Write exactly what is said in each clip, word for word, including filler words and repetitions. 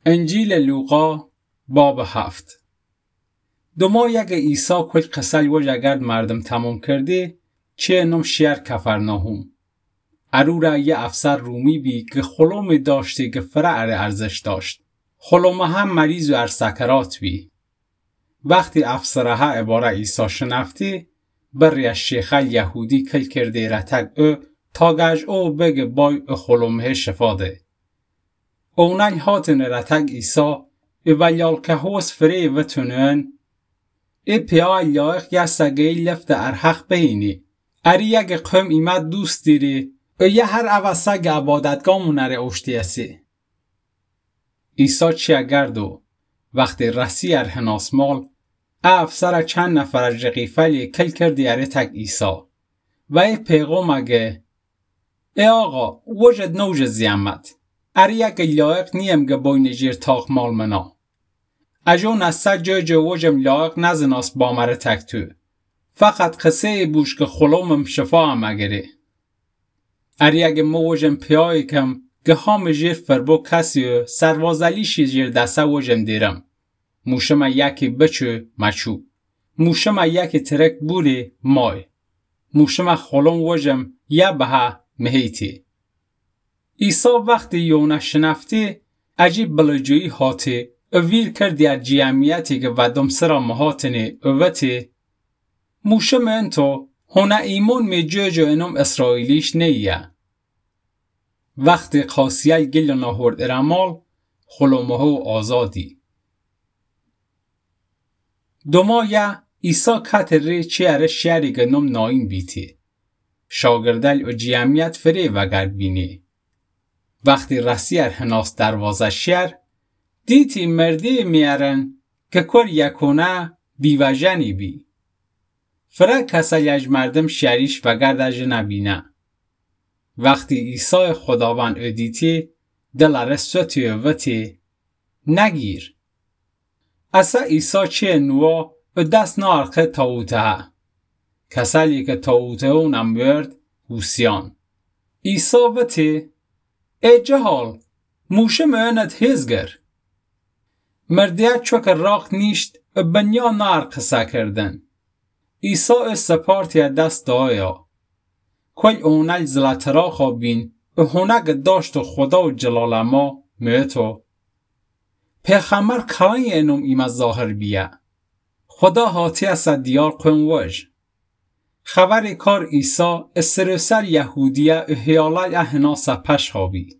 انجیل لوقا باب هفت. دوما یک عیسی کل قصه وجه اگر مردم تمام کرده چه نم شهر کفرناهم. ارو را یه افسر رومی بی که خلوم داشته که فرع ارزش داشت. خلوم هم مریض و ارسکرات بی. وقتی افسرها عباره عیسی شنفته بر از شیخ یهودی کل کرده رتگ او تا گج او بگه بای خلومه شفا ده. اونای هاتن رتگ عیسی و ولیال که هوس فری و تونن ای پیای لایق یا سگه لفت ارحق بینی. اری یک قوم ایمد دوست دیری و یه هر اوسگ عبادتگاه منره اشتی اسی. عیسی چی اگردو وقتی رسی ارهناس مال افسر چند نفر رقیفلی کل کردی اره تک عیسی و ای پیغام اگه ای آقا وجد نوج زیامت اری یک لایق نیم گه بای نجیر تاق مال منا اجون از سر جو جو وجم لایق نزناس با مره تک تو فقط قصه بوش که خلومم شفا هم اگره اری اگه مو وجم پیایی کم گه هم جیر فربو کسی سروازلیشی جیر دسته وجم دیرم موشم یکی بچو مچو موشم یکی ترک بوری مای موشم خلوم وجم یا بها مهیتی. عیسی وقتی یونه شنفتی عجیب بلجویی هاتی اویر کردی از جیامیتی که ودم سرا مهاتنی اوتی موشم انتو هونه ایمون می جو جو انم اسرائیلیش نیه. وقتی قاسیه گل نهورد ارمال خلومه و آزادی. دوما یا عیسی کتر ری چی اره شهری گنم ناین بیتی. شاگردل و جیامیت فری وگرد بینی. وقتی رسی ارهناس دروازه شهر دیتی مردی میارن که کور یکونه بیوجنی بی. فرا کسا یج مردم شهریش وگردج نبینه. وقتی عیسی خداوند ادیتی دل رسوتی وتی نگیر. اصلا عیسی چه نوا و دست نارخه تاوته کسالی که تاوته اونم برد حوسیان. عیسی وتی ای جهال موشه مهنت هزگر. مردیت چوک راق نیشت و بنیا نارخسه کردن. عیسی سپارتی دست دایا. کل اونال زلطرا خوابین و هنگ داشت خدا و جلال ما میتو. پیغمبر کلانی اینم ایمه ظاهر بیا. خدا هاتی از دیار قوم وج. خبر کار عیسی استرسر یهودیه و حیالای احناس پش خوابی.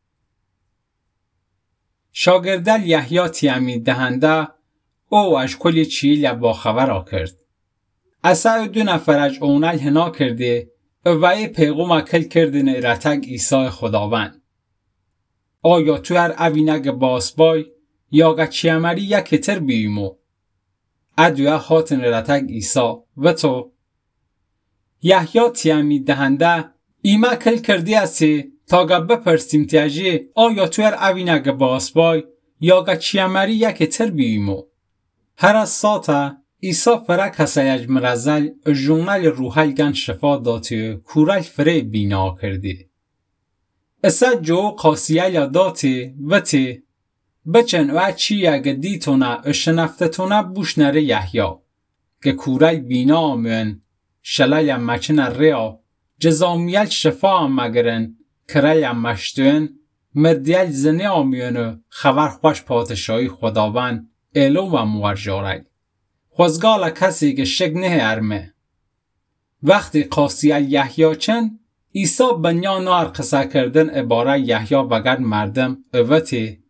شاگردل یحیی تیمی دهنده او اش کلی چیل با خبر آکرد. اصلا دو نفرج اونال هنا کرده و ای پیغوم اکل کردن رتگ عیسی خداوند. آیا تو هر اوینگ باسبای یا گچی امری یک تر بیمو. ادویه هاتن رتگ عیسی و تو یحیی تیمی دهنده ایمه کل کردی اسی تا گه بپرسیم تیجی آیا تو هر اوینگ باسبای یا گچی امری یک تر بیمو. هر از ساته عیسی فرا کسایج مرزل جونال روحل گن شفا داتی کورل فره بینا کردی. اسا جو قاسیه یا داتی و تی بچن و چی اگه دیتونه و شنفتتونه بوش نره یحیی که کورل بینا آمین شلال مچن ریا جزامیل شفا مگرن کرل مشتون مردیل زنی آمینو خبر خوش پادشاهی خداوند ایلو و مورجارگ. خوزگال کسی که شک نه ارمه. وقتی قاسیه یحیی چن عیسی بنیا نار قصه کردن عباره یحیی وگرد مردم اوتی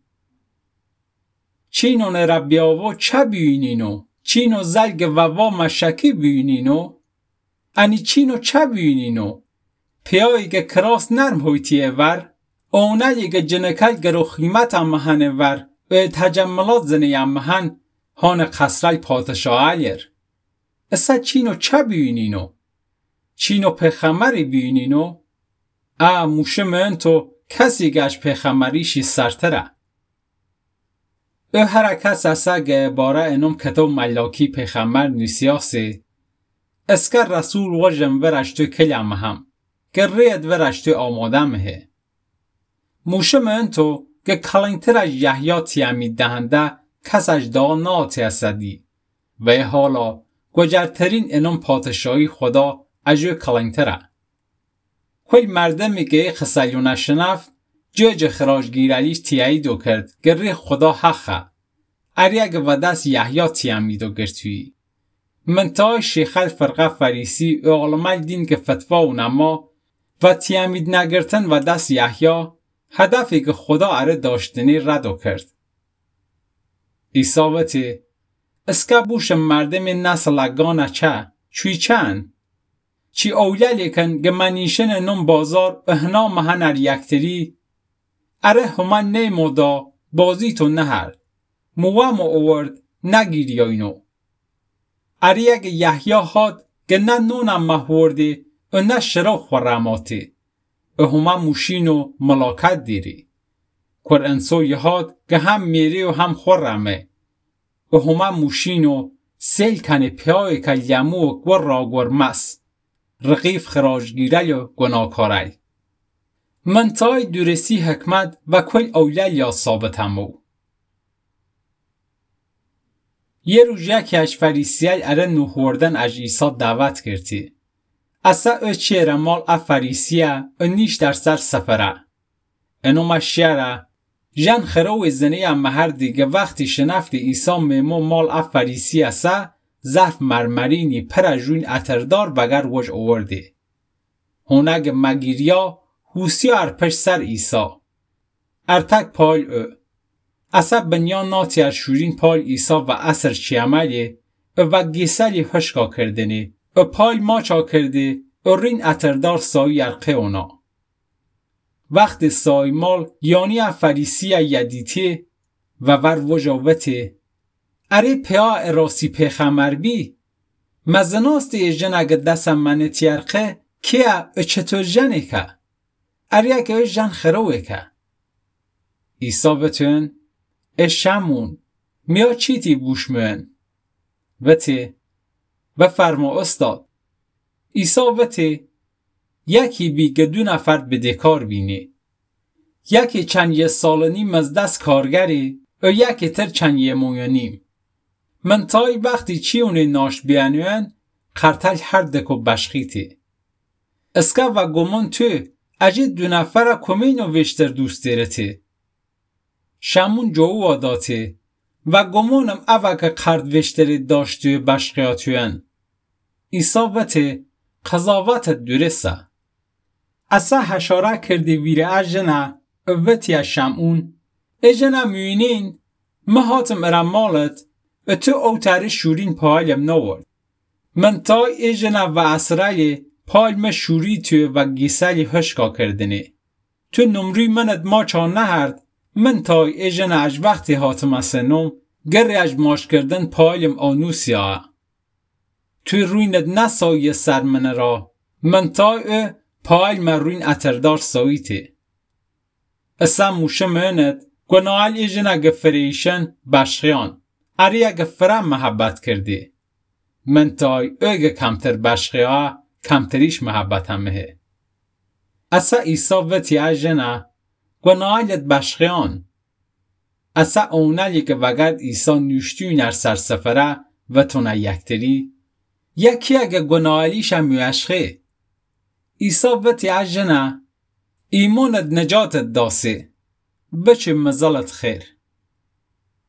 چینو نربیاوو چه بیینینو چینو زلگ ووا مشکی بیینینو انی چینو چه بیینینو پیایی که کراس نرم هویتیه ور اونایی که جنکل گرو خیمت هم مهنه ور و تجملات زنی هم مهن هان قصرال پادشاه علیر. اصلا چینو چه بیینینو؟ چینو پیغمبری بیینینو؟ اه موشه من تو کسی گش پیغمبریشی سرتره. او هر کس اصلا گه باره انم کتاب ملاکی پیغمبر نسیاسی اسکر رسول وجم ورشتو کلیم هم که رید ورشتو آماده مهه. موشه من تو که کلنگتر از یحیی تیامید دهنده کسش دا ناتی اسدی و حالا گوجرترین انم پادشاهی خدا اجو کلنگتره. کل مردمی که خسلیو نشنفت جوج خراجگیرالیش تیاییدو کرد که ری خدا حقه. اریگ و دست یحیی تیامیدو گرتوی. منتهای شیخل فرقه فریسی اغلمال دین که فتوا و نما و تیامید نگرتن و دست یحیی هدفی که خدا اره داشتنی ردو کرد. ایسابتی اسکا بوش مردم نسل اگانه چه؟ چوی چند؟ چی اولیلی کن که منیشن نم بازار احنا مهنر یکتری اره همان نیمو دا بازی تو نهر موام اوورد نگیری اینو. اره یک یحیی هاد که نه نونم محورده و نه شرا خورماته و هما موشین و ملاکت دیری. کور انسوی هاد که هم میری و هم خورمه و هما موشین و سیل کنه پیای که یمو و گور را گور مس رقیف خراجگیرل و گناکارل. منتای درسی حکمت و کل اولل یا ثابت همو. یه روز یکی از فریسیای اره نوهوردن از عیسی دعوت کرده. اصلا او چیره مال اف فریسیه او نیش در سر سفره. انو مشیره جن خروه زنه هم مهر دیگه وقتی شنفت عیسی میمو مال اف فریسی اصلا ظرف مرمرینی پر جوین اتردار بگر وج آورده. هونگ مگیریا حوسی ارپش سر عیسی. ارتک پال او. اصلا بنیان ناتی از شورین پال عیسی و اثر چی عملی و گیسلی هشکا کردنی و پال ماچا کرده و رین اتردار سایی ارقه اونا. وقت سای مال یانی فریسی یدیتی و ور وجاوته اره پیا اراسی پیخمر بی مزناست ایجن اگه دستم منه تیرقه که چطور جنه که اره اگه جن خروه که ایسا بتون اشمون میا چیتی بوشمون وته و فرما استاد ایسا وته یکی بی که دو نفر بدهکار بینه یکی چند یه سال نیم از دست کارگری و یکی تر چند یه موی نیم من تای وقتی چی اونه ناش بیانوین قرطل هر دکو بشخیتی اسکا و گمان تو اجید دو نفر کمین و وشتر دوست دیرتی شمون جو واداتی و گمانم اوه که قرد وشتری داشتوی بشخیاتوین ایسابتی قضاوت درسته اصا حشاره کردی ویره اجنه اوتی از شمعون اجنه موینین مهاتم ارمالت و تو اوتر شورین پاهلم نورد من تا اجنه و اسرالی پالم شوری توی و گیسلی هشکا کردنی تو نمری مند ما چا نهرد من تا اجنه اج وقتی هاتم اسنم گره اج ماش کردن پالم آنوسی ها توی رویند نسایی سر من را من تا او پایل من روین اتردار ساییتی اصلا موشه مهند گناهال ایجن اگه فریشن بشخیان اری اگه فرم محبت کردی من تا او اگه کمتر بشخیا کمتریش محبت همه اصلا ایسا وطی ایجنه گناهالت بشخیان اصلا اونالی که وگرد ایسا نوشتوی نر سر سفره و تونه یکتری یکی اگه گناهالیش هم میوشخه ایسا وطی عجنه ایمانت نجاتت داسه بچه مزالت خیر